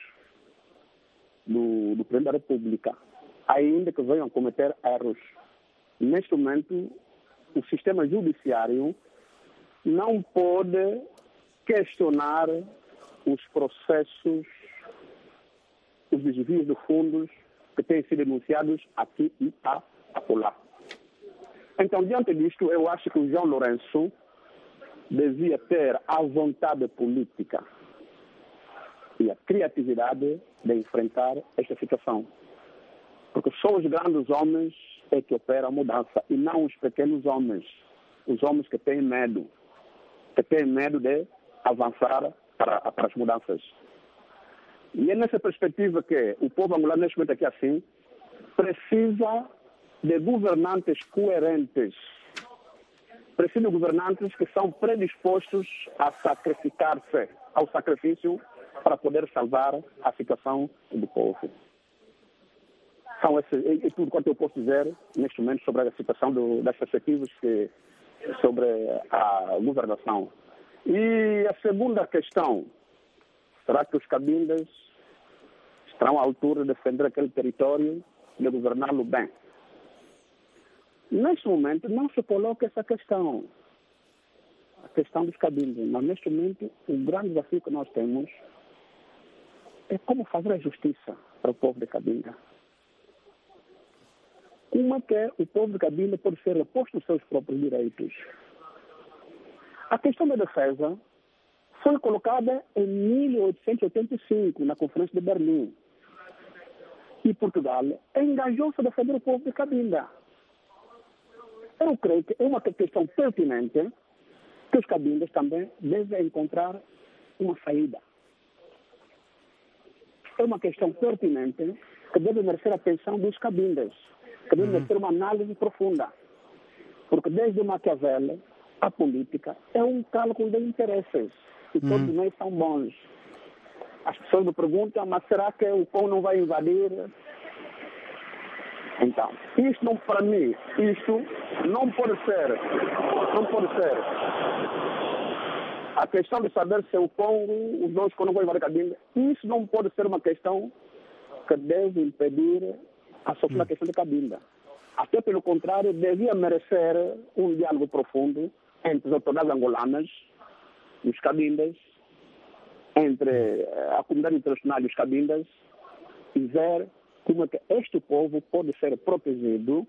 do Presidente da República, ainda que venham cometer erros. Neste momento, o sistema judiciário não pode questionar os processos, os desvios de fundos que têm sido denunciados aqui e acolá. Então, diante disto, eu acho que o João Lourenço devia ter a vontade política e a criatividade de enfrentar esta situação. Porque só os grandes homens é que operam a mudança e não os pequenos homens, os homens que têm medo. que têm medo de avançar para as mudanças. E é nessa perspectiva que o povo angolano, neste momento aqui assim, precisa de governantes coerentes. Precisa de governantes que são predispostos a sacrificar-se ao sacrifício para poder salvar a situação do povo. Então, é tudo quanto eu posso dizer neste momento sobre a situação das perspectivas sobre a governação. E a segunda questão, será que os cabindas estarão à altura de defender aquele território e de governá-lo bem? Neste momento não se coloca essa questão, a questão dos cabindas, mas neste momento o grande desafio que nós temos é como fazer a justiça para o povo de Cabinda. Como é que o povo de Cabinda pode ser reposto os seus próprios direitos? A questão da defesa foi colocada em 1885, na Conferência de Berlim. E Portugal engajou-se a defender o povo de Cabinda. Eu creio que é uma questão pertinente que os cabindas também devem encontrar uma saída. É uma questão pertinente que deve merecer a atenção dos cabindas, que deve merecer uma análise profunda. Porque desde Maquiavel, a política é um cálculo de interesses. E todos nós são bons. As pessoas me perguntam, mas será que o pão não vai invadir? Então, isto não, para mim, isto não pode ser. A questão de saber se o Congo, os dois Congos vão invadir Cabinda, isso não pode ser uma questão que deve impedir a solução da questão de Cabinda. Até pelo contrário, devia merecer um diálogo profundo entre as autoridades angolanas e os cabindas, entre a comunidade internacional e os cabindas, e ver como é que este povo pode ser protegido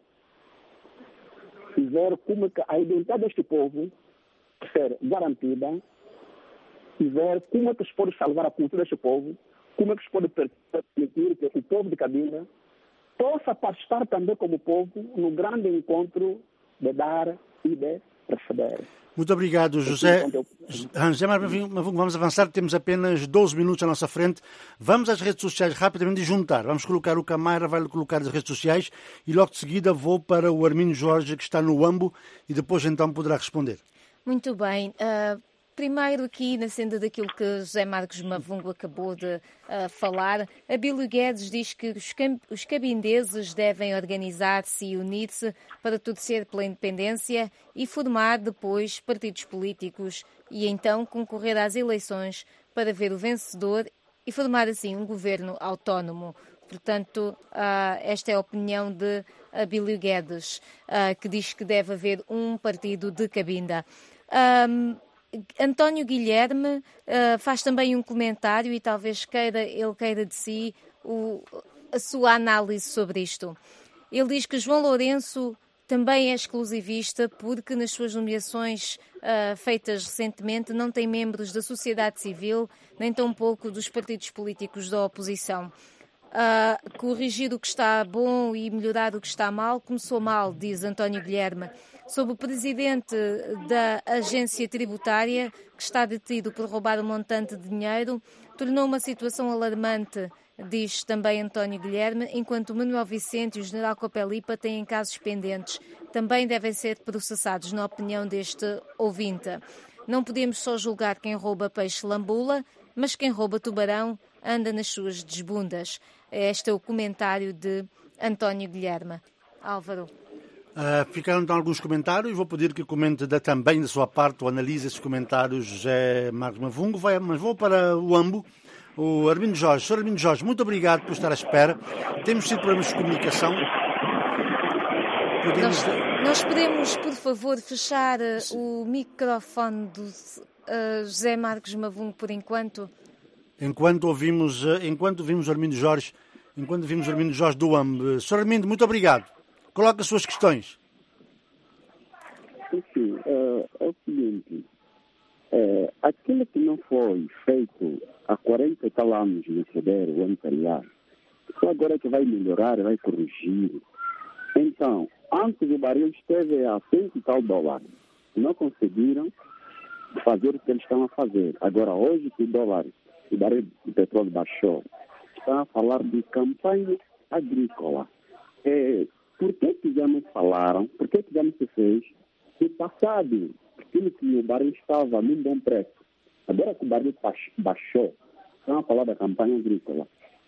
e ver como é que a identidade deste povo ser garantida e ver como é que se pode salvar a cultura deste povo, como é que se pode permitir que o povo de Cabinda possa participar também como povo no grande encontro de dar e de receber. Muito obrigado, José. José Marcos, vamos avançar, temos apenas 12 minutos à nossa frente. Vamos às redes sociais rapidamente e juntar. Vamos colocar o Camara, vai colocar as redes sociais e logo de seguida vou para o Arminio Jorge, que está no Uambo, e depois então poderá responder. Muito bem. Primeiro aqui, na senda daquilo que José Marcos Mavungo acabou de falar, Abílio Guedes diz que os cabindeses devem organizar-se e unir-se para torcer pela independência e formar depois partidos políticos e então concorrer às eleições para ver o vencedor e formar assim um governo autónomo. Portanto, esta é a opinião de Abílio Guedes, que diz que deve haver um partido de Cabinda. António Guilherme faz também um comentário e talvez ele queira de si a sua análise sobre isto. Ele diz que João Lourenço também é exclusivista porque nas suas nomeações feitas recentemente não tem membros da sociedade civil, nem tampouco dos partidos políticos da oposição. Corrigir o que está bom e melhorar o que está mal começou mal, diz António Guilherme. Sobre o presidente da agência tributária, que está detido por roubar um montante de dinheiro, tornou uma situação alarmante, diz também António Guilherme, enquanto o Manuel Vicente e o general Copelipa têm casos pendentes. Também devem ser processados, na opinião deste ouvinte. Não podemos só julgar quem rouba peixe lambula, mas quem rouba tubarão anda nas suas desbundas. Este é o comentário de António Guilherme. Álvaro. Ficaram então alguns comentários, vou pedir que comente também da sua parte ou analise esses comentários José Marcos Mavungo, mas vou para o Uambo, o Arminio Jorge. Sr. Arminio Jorge, muito obrigado por estar à espera. Temos tido problemas de comunicação. Nós podemos, por favor, fechar o microfone do José Marcos Mavungo por enquanto? Enquanto ouvimos o Arminio Jorge do Uambo. Sr. Arminio, muito obrigado. Coloque as suas questões. Sim, é o seguinte, aquilo que não foi feito há 40 e tal anos no poder, o anterior, só agora que vai melhorar, vai corrigir. Então, antes o barril esteve a $100 e tal, não conseguiram, fazer o que eles estão a fazer. Agora, hoje que o barril de petróleo baixou, estão a falar de campanha agrícola. Por que já não falaram, por que já não se fez no passado, aquilo que o barril estava num bom preço? Agora que o barril baixou, estão a falar da campanha agrícola.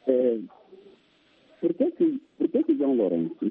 Por que João Lourenço,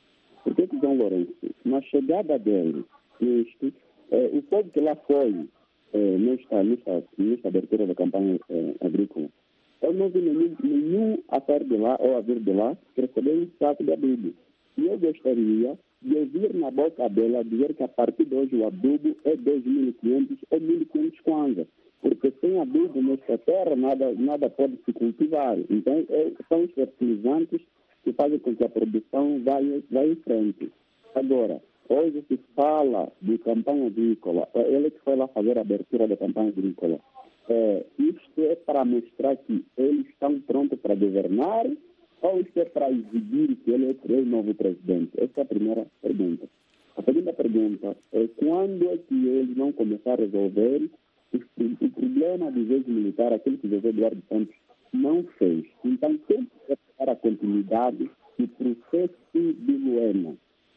na chegada dele, o povo que lá foi nesta abertura da campanha agrícola, eu não vi nenhum a sair de lá ou a vir de lá que recebeu um saco de adubo. E eu gostaria de ouvir na boca dela dizer que a partir de hoje o adubo é 2.500 ou 1.500 kwanza. Porque sem adubo nesta terra nada pode se cultivar. Então são os fertilizantes que fazem com que a produção vá em frente. Agora, hoje se fala de campanha agrícola. Ele que foi lá fazer a abertura da campanha agrícola. Isto é para mostrar que eles estão prontos para governar ou isto é para exibir que ele é o novo presidente? Essa é a primeira pergunta. A segunda pergunta é quando é que eles vão começar a resolver o problema dos ex-militares, aquilo que o José Eduardo Santos não fez. Então, tem que dar a continuidade do processo de Luena.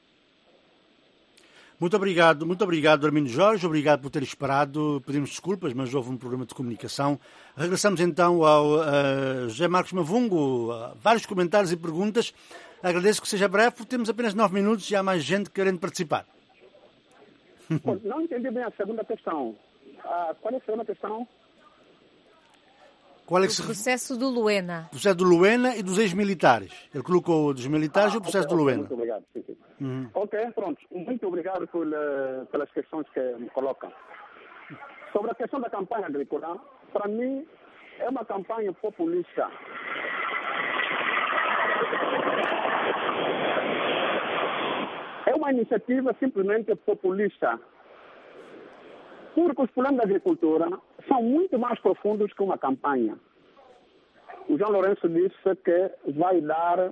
Muito obrigado, Armindo Jorge, obrigado por ter esperado, pedimos desculpas, mas houve um problema de comunicação. Regressamos então ao José Marcos Mavungo, vários comentários e perguntas. Agradeço que seja breve, porque temos apenas 9 minutos e há mais gente querendo participar. Não entendi bem a segunda questão. Qual é a segunda questão? Qual é o processo do Luena. O processo do Luena e dos ex-militares. Ele colocou dos militares e o processo do Luena. Muito obrigado. Sim. Ok, pronto. Muito obrigado pelas questões que me colocam. Sobre a questão da campanha agrícola, para mim é uma campanha populista. É uma iniciativa simplesmente populista. Porque os problemas da agricultura são muito mais profundos que uma campanha. O João Lourenço disse que vai dar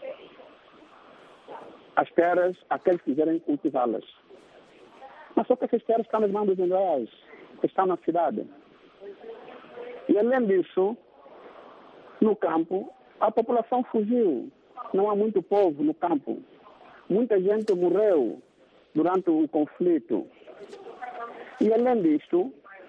as terras àqueles que quiserem cultivá-las. Mas só que essas terras estão nas mãos dos generais, que estão na cidade. E além disso, no campo, a população fugiu. Não há muito povo no campo. Muita gente morreu durante o conflito. E além disto,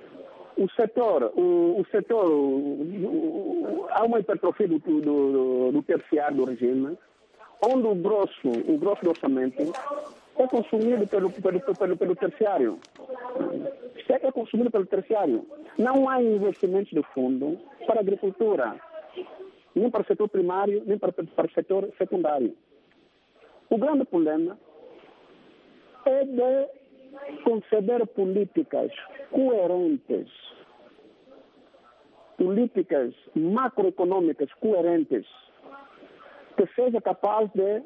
há uma hipertrofia do terciário do regime, onde o grosso do orçamento é consumido pelo terciário. É consumido pelo terciário. Não há investimentos de fundo para a agricultura, nem para o setor primário, nem para o setor secundário. O grande problema é de conceber políticas coerentes, políticas macroeconômicas coerentes, que seja capaz de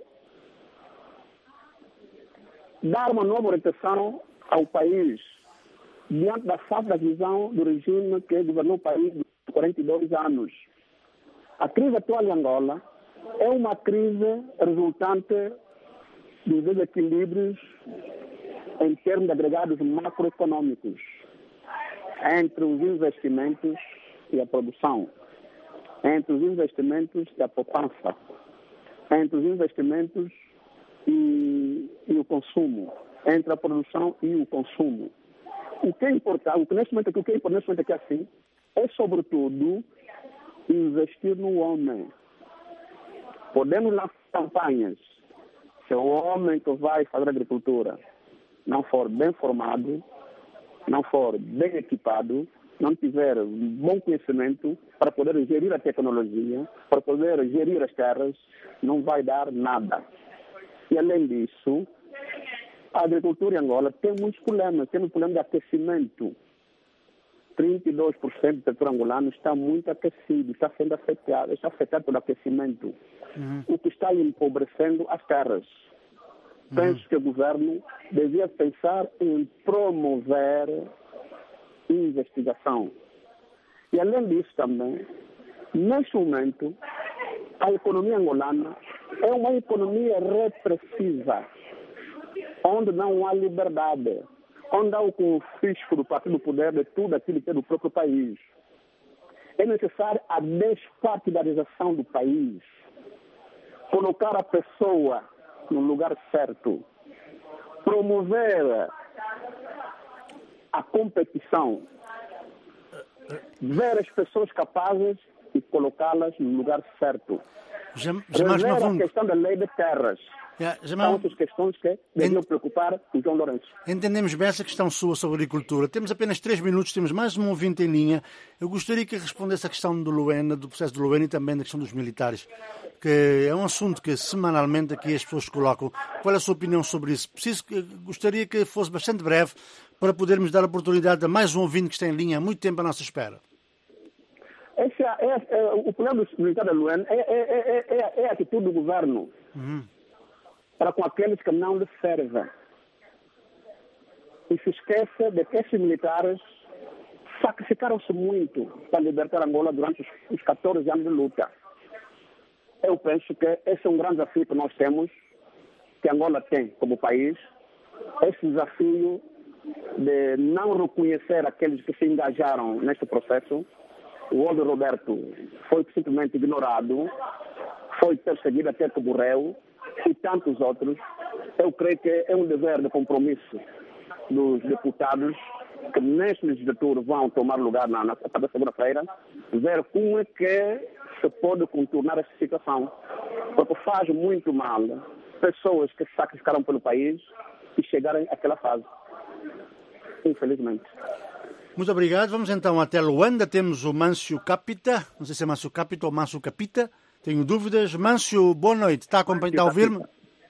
dar uma nova orientação ao país diante da falta da visão do regime que governou o país por 42 anos. A crise atual em Angola é uma crise resultante dos desequilíbrios em termos de agregados macroeconômicos entre os investimentos e a produção, entre os investimentos e a poupança, entre os investimentos e o consumo, entre a produção e o consumo. O que é importante, o que neste momento aqui assim, é sobretudo investir no homem. Podemos lançar campanhas. Se o homem que vai fazer agricultura não for bem formado, não for bem equipado, não tiver bom conhecimento para poder gerir a tecnologia, para poder gerir as terras, não vai dar nada. E além disso, a agricultura em Angola tem muitos problemas. Tem um problema de aquecimento. 32% do setor angolano está muito aquecido, está sendo afetado pelo aquecimento, o que está empobrecendo as terras. Penso que o governo devia pensar em promover investigação. E além disso também, neste momento, a economia angolana é uma economia repressiva, onde não há liberdade, onde há o confisco do partido do poder de tudo aquilo que é do próprio país. É necessário a despartidarização do país, colocar a pessoa no lugar certo, promover a competição, ver as pessoas capazes e colocá-las no lugar certo. Rever a questão da lei de terras. São outras questões que deveriam preocupar o João Lourenço. Entendemos bem essa questão sua sobre a agricultura. Temos apenas 3 minutos, temos mais um ouvinte em linha. Eu gostaria que respondesse a questão do Luena, do processo do Luena e também da questão dos militares, que é um assunto que semanalmente aqui as pessoas colocam. Qual é a sua opinião sobre isso? Gostaria que fosse bastante breve para podermos dar a oportunidade a mais um ouvinte que está em linha há muito tempo à nossa espera. O problema dos militares da Luena é a atitude do governo. Para com aqueles que não lhe servem. E se esquece de que esses militares sacrificaram-se muito para libertar Angola durante os 14 anos de luta. Eu penso que esse é um grande desafio que nós temos, que Angola tem como país, esse desafio de não reconhecer aqueles que se engajaram neste processo. O Waldo Roberto foi simplesmente ignorado, foi perseguido até que morreu, e tantos outros. Eu creio que é um dever de compromisso dos deputados que nesta legislatura vão tomar lugar na segunda-feira, ver como é que se pode contornar essa situação. Porque faz muito mal pessoas que se sacrificaram pelo país e chegarem àquela fase. Infelizmente. Muito obrigado. Vamos então até Luanda. Temos o Mâncio Capita. Não sei se é Mâncio Capita ou Mâncio Capita. Tenho dúvidas. Mâncio, boa noite. Está a ouvir-me?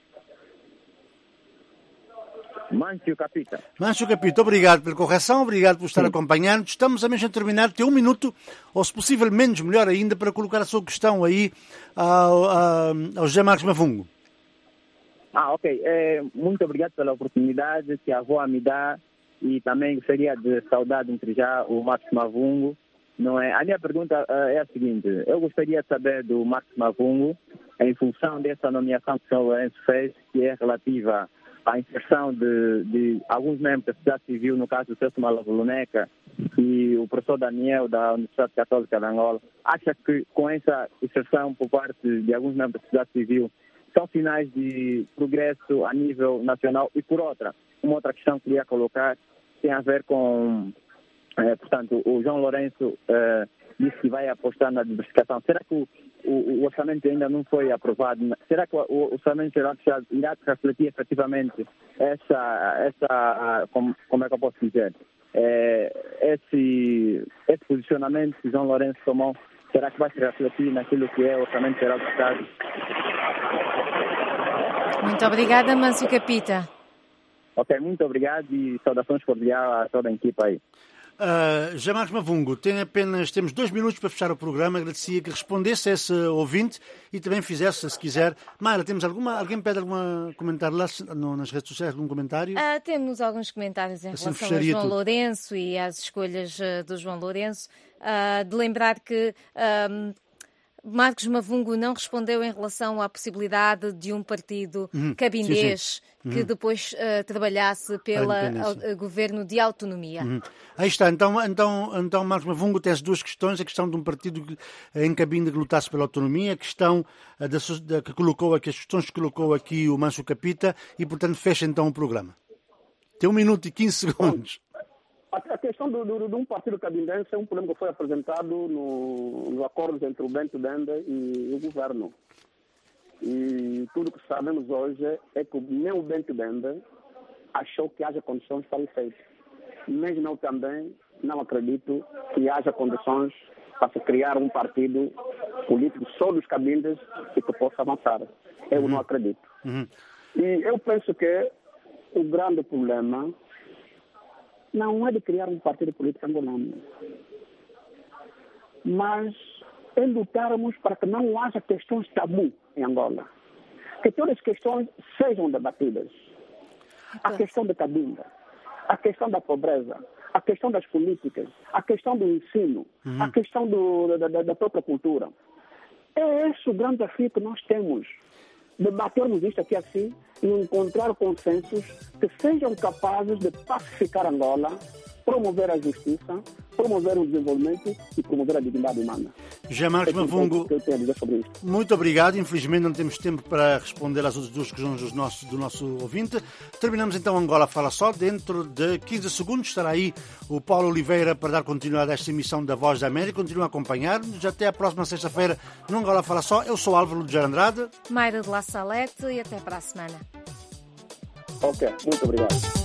Mâncio Capita. Mâncio Capita, obrigado pela correção, obrigado por estar acompanhando. Estamos a mesmo a terminar. Tem 1 minuto, ou se possível menos, melhor ainda, para colocar a sua questão aí ao José Marcos Mavungo. Ok. Muito obrigado pela oportunidade que a avó me dá e também gostaria de saudar entre já o Marcos Mavungo. Não é? A minha pergunta é a seguinte: eu gostaria de saber do Marcos Mavungo, em função dessa nomeação que o Sr. Lourenço fez, que é relativa à inserção de alguns membros da sociedade civil, no caso do Celso Malavuluneca e o professor Daniel da Universidade Católica de Angola. Acha que com essa inserção por parte de alguns membros da sociedade civil são sinais de progresso a nível nacional? E por uma outra questão que queria colocar tem a ver com... portanto, o João Lourenço disse que vai apostar na diversificação. Será que o orçamento ainda não foi aprovado? Será que o orçamento geral irá refletir efetivamente como é que eu posso dizer? Esse posicionamento que o João Lourenço tomou, será que vai se refletir naquilo que é o orçamento geral do Estado? Muito obrigada, Mâncio Capita. Ok, muito obrigado e saudações cordiais a toda a equipa aí. José Marcos Mavungo, temos 2 minutos para fechar o programa. Agradecia que respondesse a esse ouvinte e também fizesse, se quiser. Mayra, alguém pede algum comentário lá nas redes sociais, algum comentário? Temos alguns comentários em assim relação a João Lourenço e às escolhas do João Lourenço. De lembrar que Marcos Mavungo não respondeu em relação à possibilidade de um partido cabindês que depois trabalhasse pelo governo de autonomia. Aí está. Então Marcos Mavungo tem as 2 questões. A questão de um partido em cabinda que lutasse pela autonomia, a questão que colocou aqui, as questões que colocou aqui o Mâncio Capita e, portanto, fecha então o programa. Tem 1 minuto e 15 segundos. A questão de um partido cabindense é um problema que foi apresentado nos acordos entre o Bento Denda e o governo. E tudo que sabemos hoje é que nem o Bento Denda achou que haja condições para o feito. Mesmo eu também não acredito que haja condições para se criar um partido político só dos cabindes e que possa avançar. Eu não acredito. E eu penso que o grande problema não é de criar um partido político angolano, mas é lutarmos para que não haja questões tabu em Angola. Que todas as questões sejam debatidas. A questão da cabinda, a questão da pobreza, a questão das políticas, a questão do ensino, a questão da própria cultura. É esse o grande desafio que nós temos. Debatermos isto aqui assim e encontrar consensos que sejam capazes de pacificar Angola, promover a justiça, promover o desenvolvimento e promover a dignidade humana. José Marcos Mavungo, que eu tenho a dizer sobre isto. Muito obrigado. Infelizmente não temos tempo para responder às outras duas questões do nosso ouvinte. Terminamos então Angola Fala Só. Dentro de 15 segundos estará aí o Paulo Oliveira para dar continuidade a esta emissão da Voz da América. Continua a acompanhar-nos. Até a próxima sexta-feira no Angola Fala Só. Eu sou Álvaro de Andrade. Mayra de La Salete e até para a semana. Ok, muito obrigado.